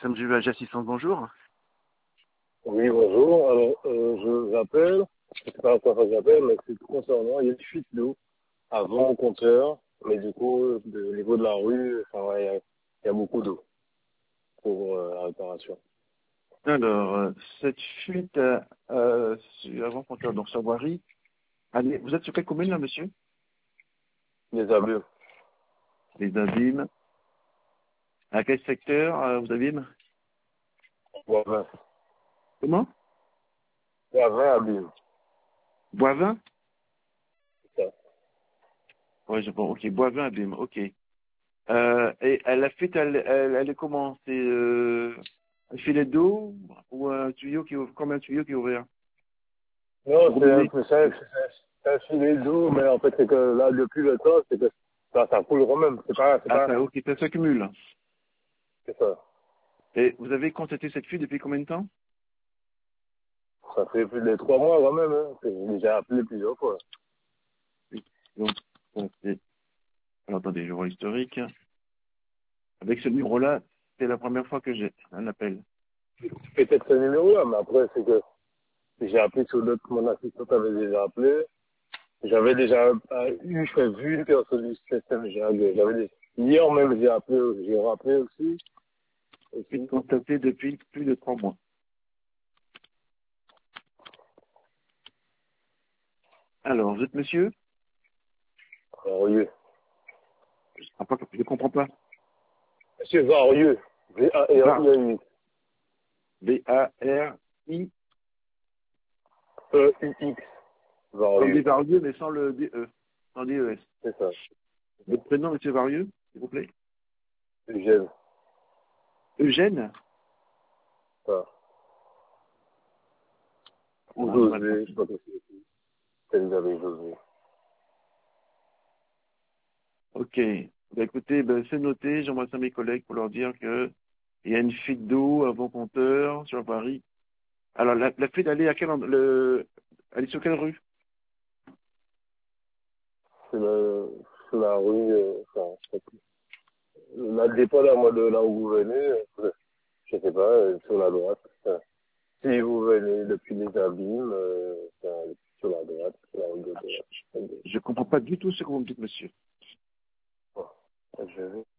SMJUAG Assistance, bonjour. Oui, bonjour. Alors, je j'appelle, je sais pas à quoi j'appelle, mais c'est concernant, il y a une fuite d'eau avant au compteur, mais du coup, au niveau de la rue, enfin, ouais, il y a beaucoup d'eau pour la réparation. Alors, cette fuite avant compteur, donc sur voirie. Allez, vous êtes sur quelle commune là, monsieur? Les abus. Les Abîmes. À quel secteur, vous Abîmes? Boivin. Comment? Boivin, abus. Boivin? C'est ça. Oui, je pense. Ok, Boivin, Abîmes, ok. Et la fuite, elle est comment? C'est un filet d'eau ou un tuyau qui ouvre, comme un tuyau qui est ouvert? Non, c'est un Robinet? peu ça, c'est un filet d'eau, mais en fait, c'est que là, depuis le temps, c'est que ça coule quand même. Ah, ça, ok, ça s'accumule. C'est ça. Et vous avez constaté cette fuite depuis combien de temps? Ça fait plus de 3 mois quand même, hein. J'ai déjà appelé plusieurs fois. Donc, alors, attendez, je vois l'historique. Avec ce numéro-là, c'est la première fois que j'ai un appel. Peut-être ce numéro-là, mais après, c'est que j'ai appelé sur d'autres, mon assistante avait déjà appelé. J'avais déjà vu une personne du système, hier même, j'ai rappelé aussi. Fuite aussi. constatée depuis plus de 3 mois. Alors, vous êtes monsieur? Varieux. Je ne comprends pas. Monsieur Varieux. Var, V-A-R-I-E-U. V-A-R-I, E-U-X. comme des Varieux. Varieux, mais sans le D-E, sans D-E-S. C'est ça. Votre prénom, monsieur Varieux, s'il vous plaît? Eugène. Eugène? Ça. Ou Ah, mal José, je sais compris. pas quoi c'est. Vous avez José. Ok. Ben, écoutez, ben, c'est noté. J'envoie ça à mes collègues pour leur dire que il y a une fuite d'eau avant compteur sur Paris. Alors, la fuite, elle est à elle est sur quelle rue? C'est la rue, enfin, je sais plus. La dépendamment de là où vous venez, je sais pas, sur la droite. Si vous venez depuis les abîmes, sur la droite, sur la rue de droite. Je comprends pas du tout ce que vous me dites, monsieur. Bon, je vais